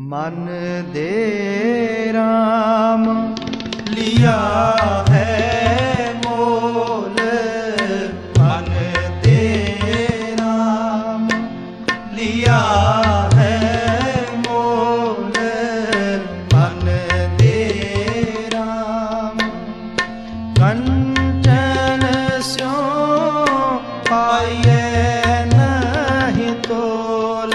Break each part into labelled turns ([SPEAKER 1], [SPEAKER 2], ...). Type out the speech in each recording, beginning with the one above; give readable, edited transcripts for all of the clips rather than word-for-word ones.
[SPEAKER 1] मन दे राम लिया है मोल, मन दे राम लिया है मोल, मन दे राम। कंचन स्यों पाइए नहीं तोल,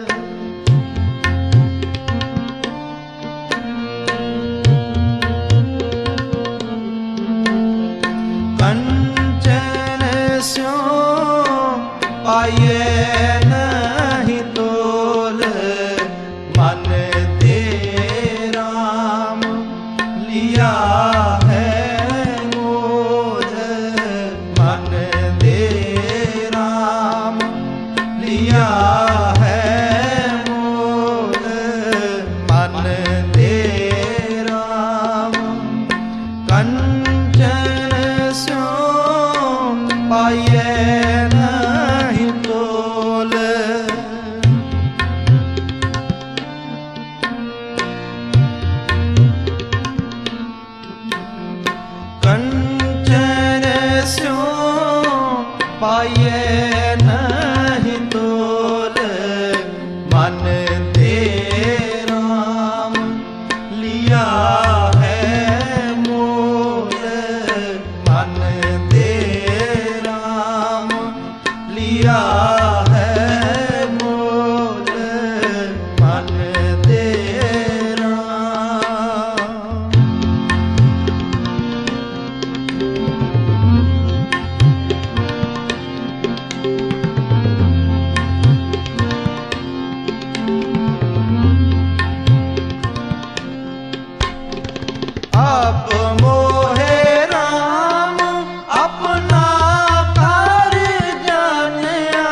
[SPEAKER 1] कंचन स्यों पाइए नहीं तोल, मन दे राम लिया है मोल, मन दे राम लिया है मोल, मन दे राम। कंचन स्यों पाइए नहीं तोल, कंचन स्यों पाइए नहीं तोल, मन दे राम लिया है मोल, मन दे राम लिया है मोल, मन दे राम। आप मोहे राम अपना कार जानिया,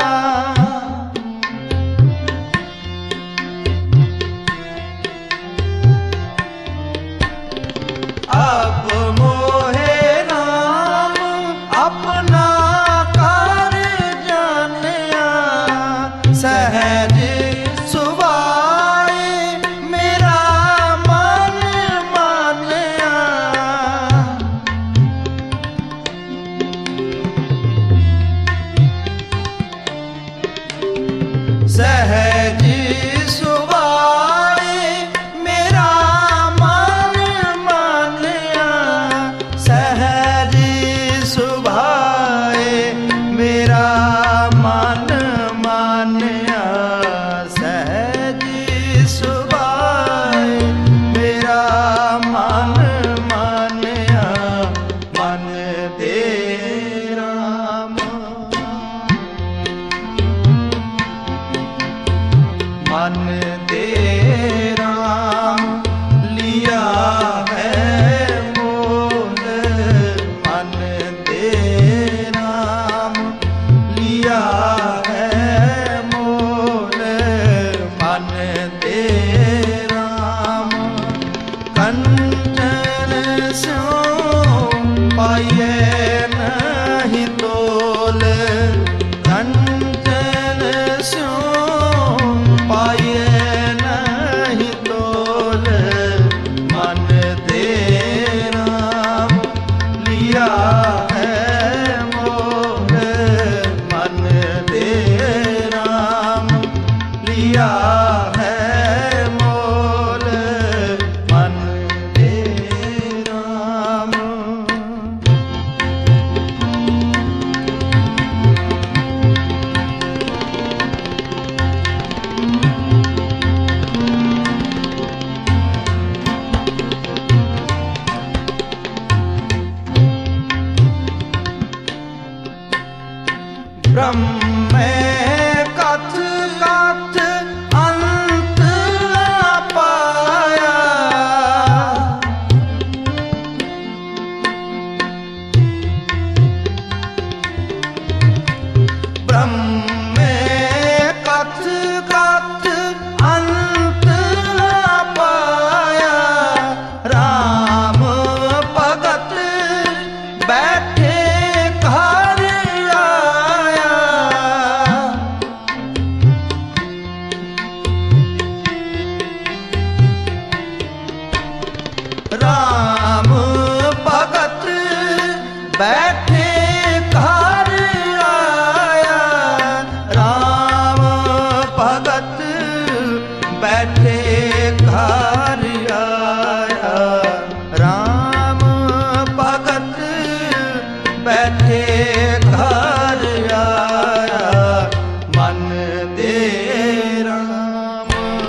[SPEAKER 1] आप मोहे राम अपना कार जानिया, सहज सुभाए मेरा मन मानिया, सहज सुभाए मेरा मन मानिया, सहज सुभाए मेरा मन मानिया, सहज सुभाए मेरा मन मानिया, मन दे राम, मन दे राम लिया है मोल, मन दे राम लिया है मोल, मन दे राम। कंचन स्यों पाइए नहीं तोल, कंचन स्यों पाइए नहीं तोल, मन दे राम लिया है मोल, मन दे राम लिया है मोल, मन दे राम। ब्रह्म कथ कथ अंत न पाया, ब्रह्म कथ कथ अंत न पाया, राम भगत बैठे घर आया, बैठे घर आया राम भगत बैठे घर आया राम भगत बैठे घर आया मन दे राम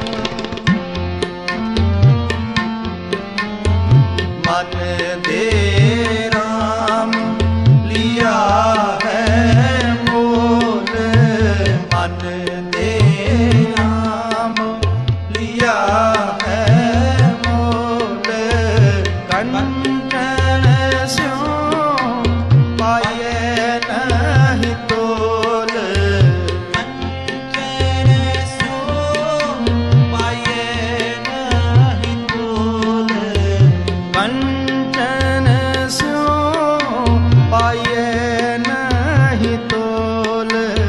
[SPEAKER 1] मन दे राम लिया है मोल मन दे राम लिया है मोल कंचन स्यों पाए नहीं तोल कंचन स्यों पाए नहीं तोल कंचन स्यों पाए नहीं तोल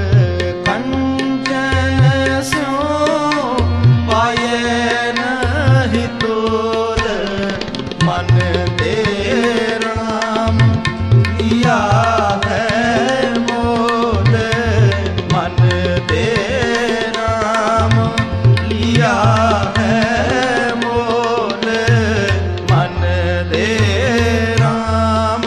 [SPEAKER 1] कंचन स्यों पाए नहीं तोल मन दे राम लिया है मोल मन दे राम लिया है मोल मन दे राम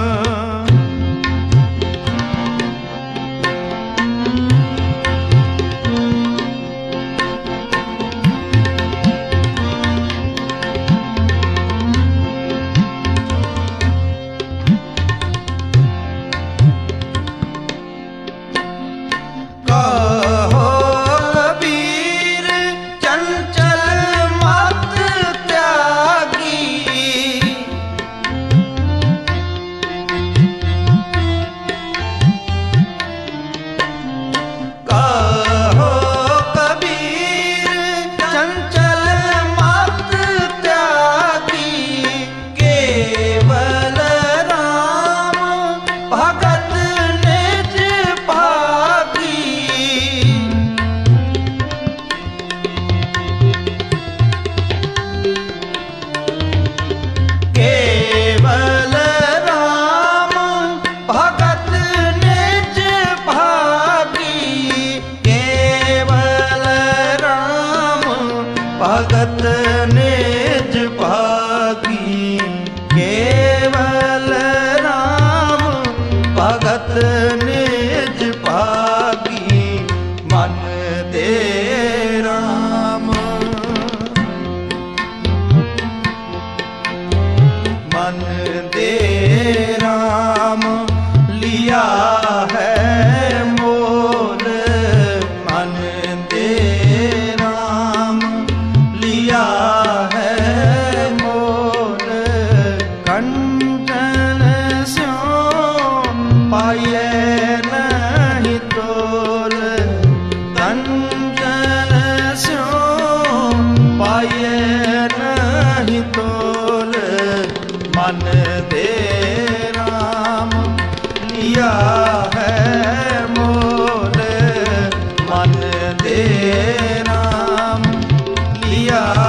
[SPEAKER 1] कहो कबीर चंचल मत त्यागी कहो कबीर चंचल मत त्यागी केवल राम भगत निज भागी केवल राम भगत निज भागी केवल राम भगत निज भागी केवल राम भगत निज भागी मन दे राम मन दे राम लिया है मोल मन दे राम लिया है मोल कंचन स्यों पाए नहीं तोल कंचन स्यों पाए नहीं तोल मन दे राम लिया है मोल मन दे राम लिया